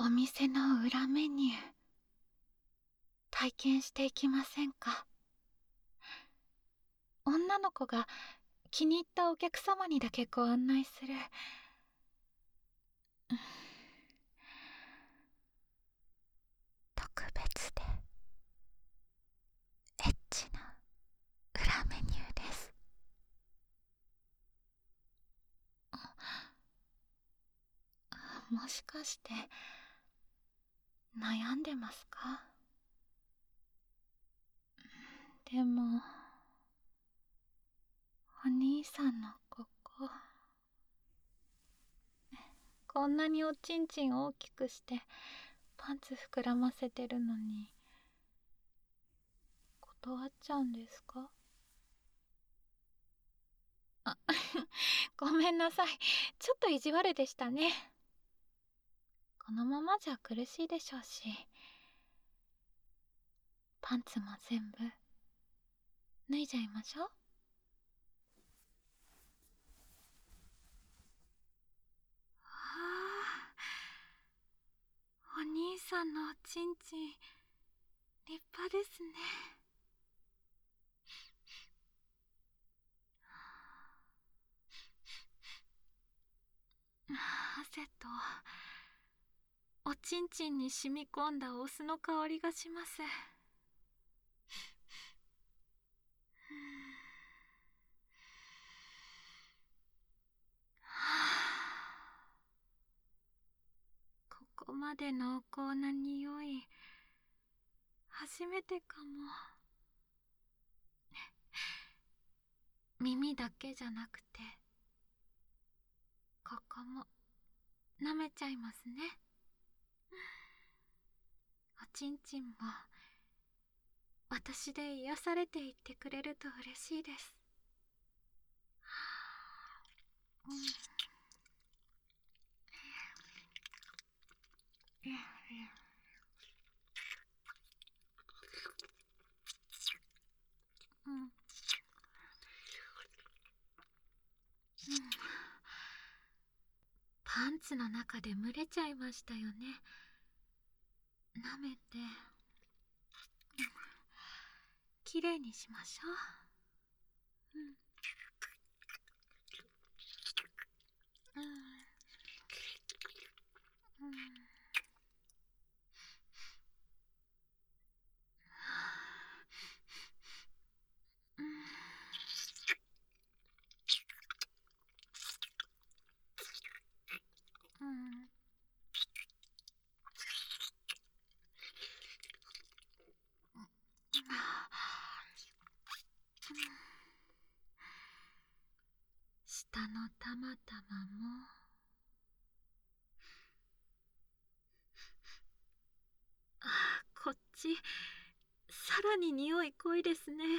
お店の裏メニュー体験していきませんか？女の子が気に入ったお客様にだけご案内する特別でエッチな裏メニューです。もしかして悩んでますか？でもお兄さんのここ、こんなにおちんちん大きくしてパンツ膨らませてるのに断っちゃうんですか？あごめんなさい、ちょっと意地悪でしたね。このままじゃ苦しいでしょうし、パンツも全部脱いじゃいましょう。ああ、お兄さんのおちんちん立派ですね。汗とおちんちんに染み込んだお酢の香りがします。ここまで濃厚な匂い初めてかも。耳だけじゃなくてここも舐めちゃいますね。おちんちんも私で癒されていってくれると嬉しいです。うん、パンツの中で蒸れちゃいましたよね。舐めてきれいにしましょう。うんうんうんうん下のたまたまもこっちさらに匂い濃いですね。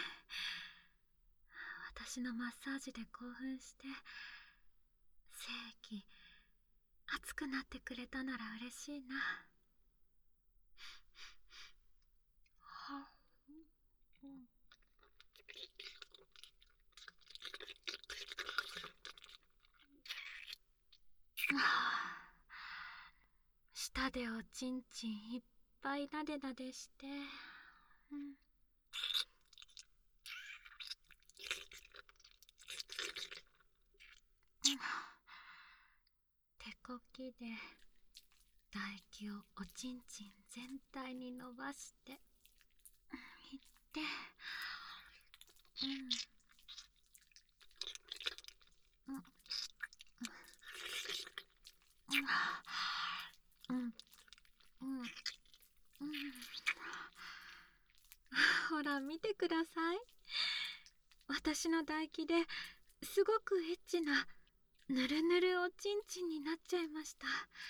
私のマッサージで興奮して精液熱くなってくれたなら嬉しいな。舌でおちんちんいっぱいなでなでして、手こきで唾液をおちんちん全体に伸ばしていって、ほら見てください。私の唾液ですごくエッチなぬるぬるおちんちんになっちゃいました。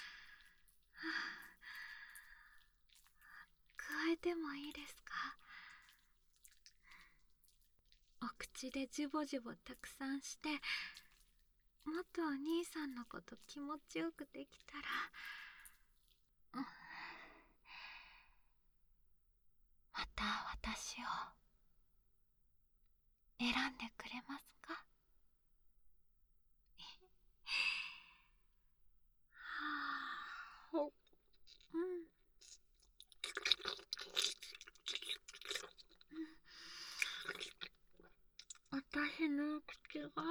加えてもいいですか？お口でジュボジュボたくさんして、もっとお兄さんのこと気持ちよくできたら、また私を選んでくれますか？はあ、うん、 が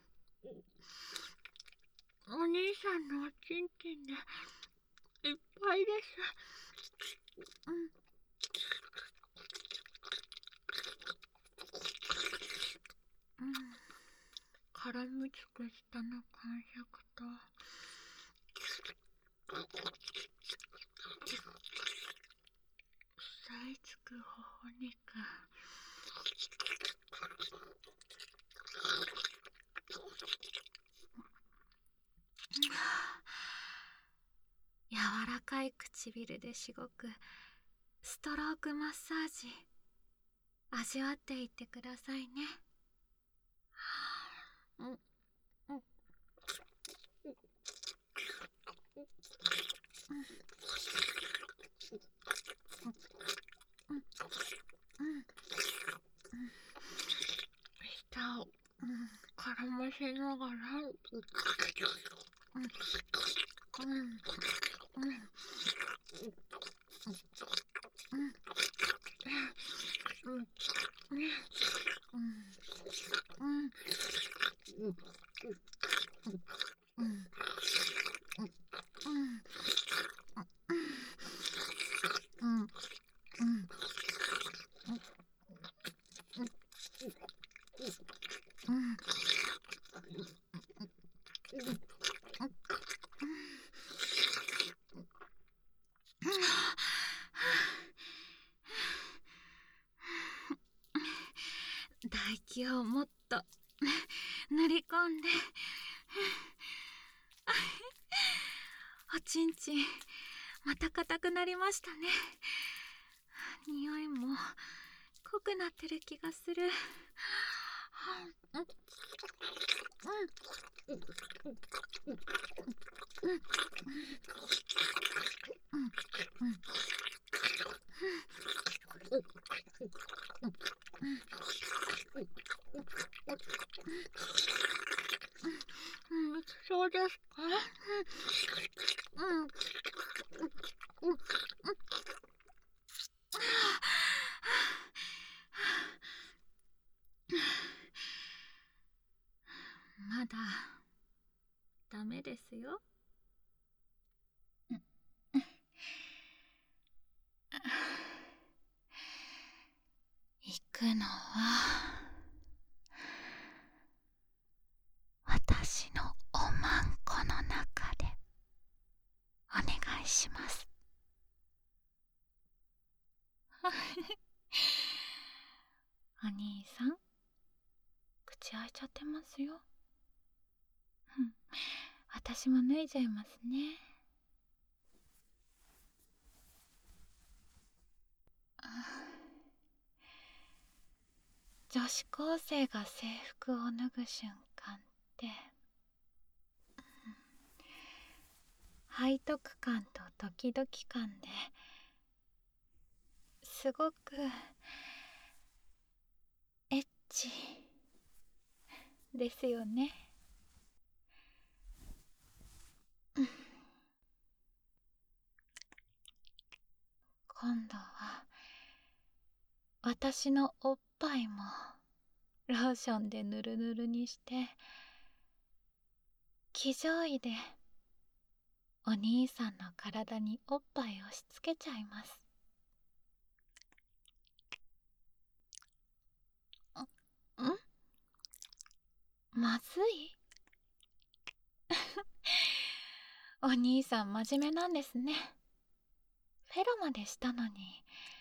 お兄さんのおちんちんでいっぱいです。絡みつく舌の感触と吸いつく頬肉、柔らかい唇でしごくストロークマッサージ味わっていってくださいね。舌を絡ませながら唾液をもっと塗り込んでおちんちんまた硬くなりましたね。匂いも濃くなってる気がする。そうですか。まだダメですよ。行くのは私のおまんこの中でお願いします。お兄さん、口開いちゃってますよ。私も脱いじゃいますね。女子高生が制服を脱ぐ瞬間って背徳感とドキドキ感ですごくエッチですよね。今度は私のおっぱいもローションでヌルヌルにして騎乗位でお兄さんの体におっぱい押し付けちゃいます。まずいお兄さん真面目なんですね。フェロまでしたのに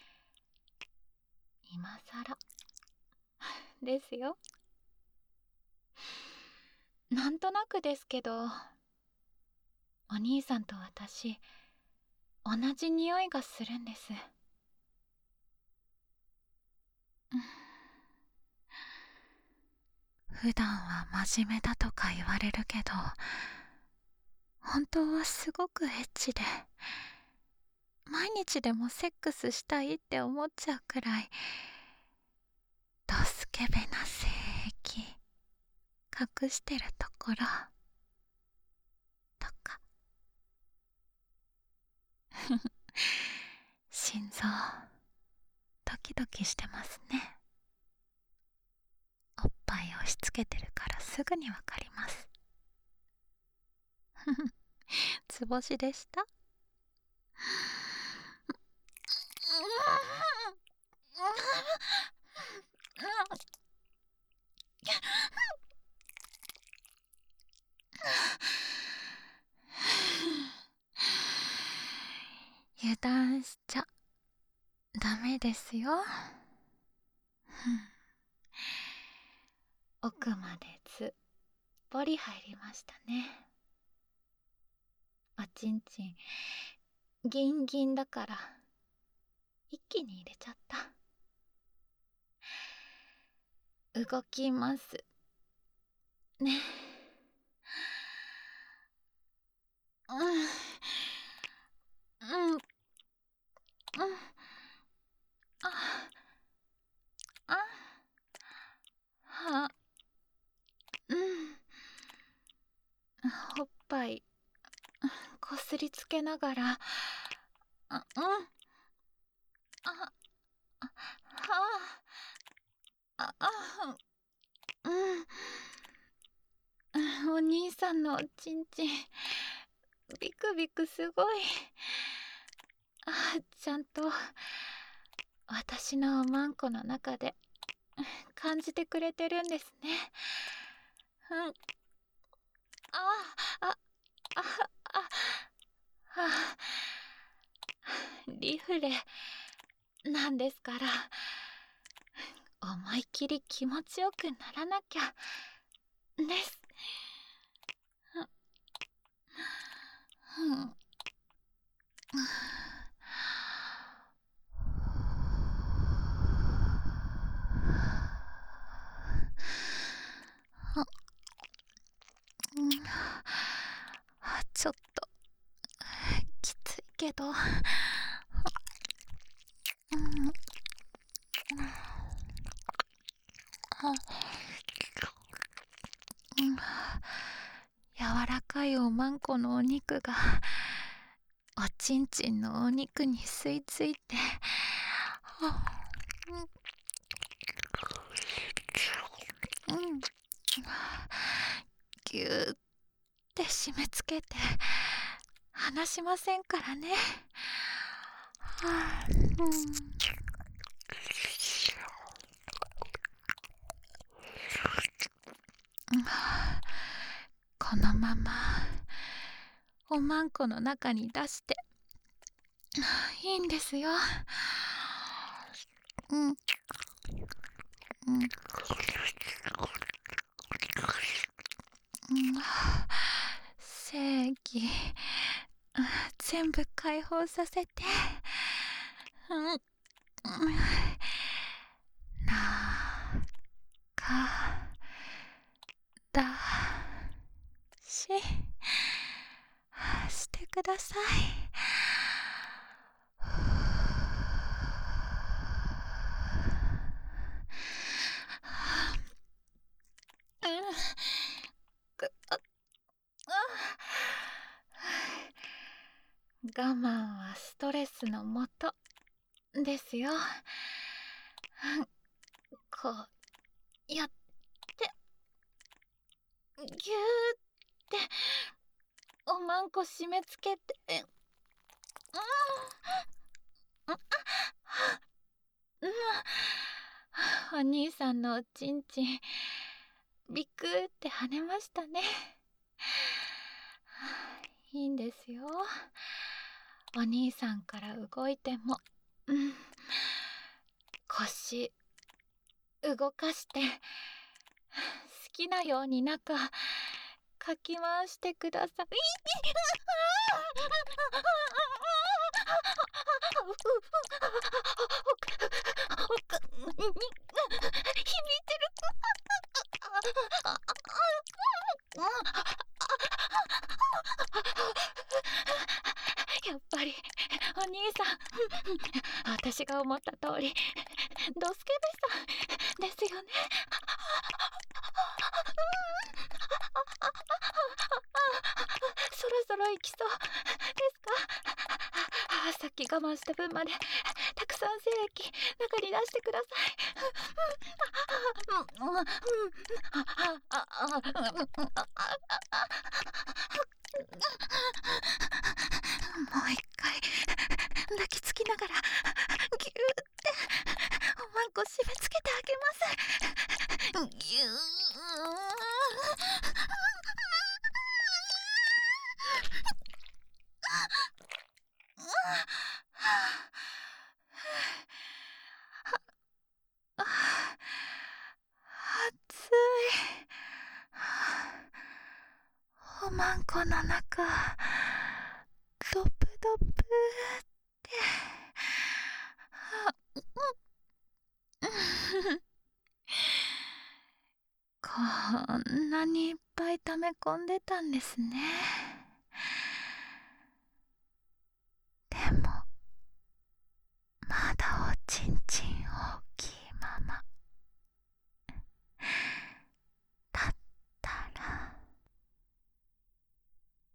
今さらですよ。なんとなくですけど、お兄さんと私同じ匂いがするんです。普段は真面目だとか言われるけど、本当はすごくエッチで、毎日でもセックスしたいって思っちゃうくらいドスケベな性癖隠してるところとか心臓ドキドキしてますね。おっぱい押し付けてるからすぐにわかります。つぼしでした。油断しちゃダメですよ。奥までつっぽり入りましたね。おちんちんギンギンだから一気に入れちゃった。動きますね。うんうんうん。ああはおっぱいこすりつけながら、あはお兄さんのおちんちんビクビクすごい。ちゃんと私のおまんこの中で感じてくれてるんですね。ああああリフレなんですから、思い切り気持ちよくならなきゃです。ちょっときついけど、柔らかいおまんこのお肉がおちんちんのお肉に吸い付いて、ぎゅーって締め付けて離しませんからね。このままおまんこの中に出していいんですよ。正義全部解放させて、なかだししてください。我慢はストレスのもとですよ。こうやってぎゅーっておまんこ締め付けて、お兄さんのおちんちんビクーって跳ねましたね。いいんですよ。お兄さんから動いても、腰動かして好きなように中かき回してください。響いてる。やっぱりお兄さん、私が思った通りドスケベさんですよね。そろそろ行きそうですか？さっき我慢した分までたくさん精液中に出してください。 もう一回抱きつきながらぎゅーっておまんこ締め付けてあげます。ぎゅ暑い。おまんこの中ドブドブってこんなにいっぱい溜め込んでたんですね。